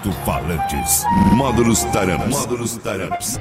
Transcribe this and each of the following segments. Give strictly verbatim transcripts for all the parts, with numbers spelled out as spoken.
Alto-falantes. Módulos Taramps. Módulos Taramps.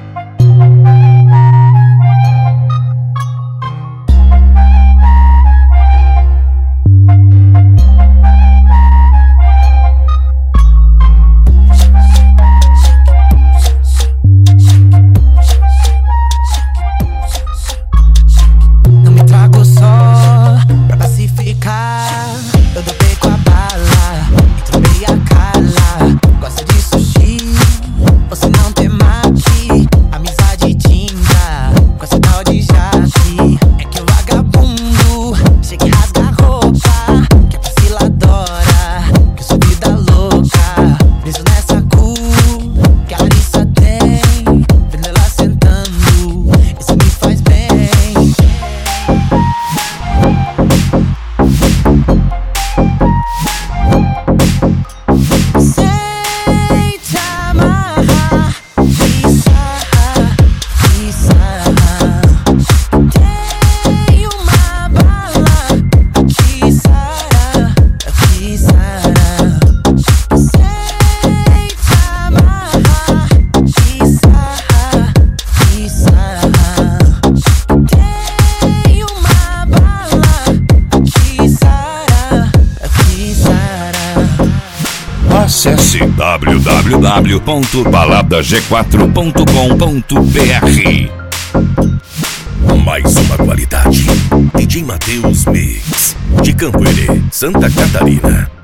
Não me trago só pra pacificar. Eu dopei com a bala e trombei a cala. Gosta de sushi, você não tem mate. Amizade tinta, com essa tal de jaque. É que o vagabundo chega e rasga a roupa. Que a vaciladora, que eu sou vida louca. Preso nessa cu que a Larissa tem. Vendo ela sentando, isso me faz bem. Sei te amarrar e sarrar, e sarrar. Tem uma bala que sara, que sara. Sei te amarrar e sarrar, e sarrar. Tem uma bala que sara, que sara. Acesse w w w ponto balada g quatro ponto com ponto b r. Mais uma qualidade. D J Matheus Mix, de Campo Herê, Santa Catarina.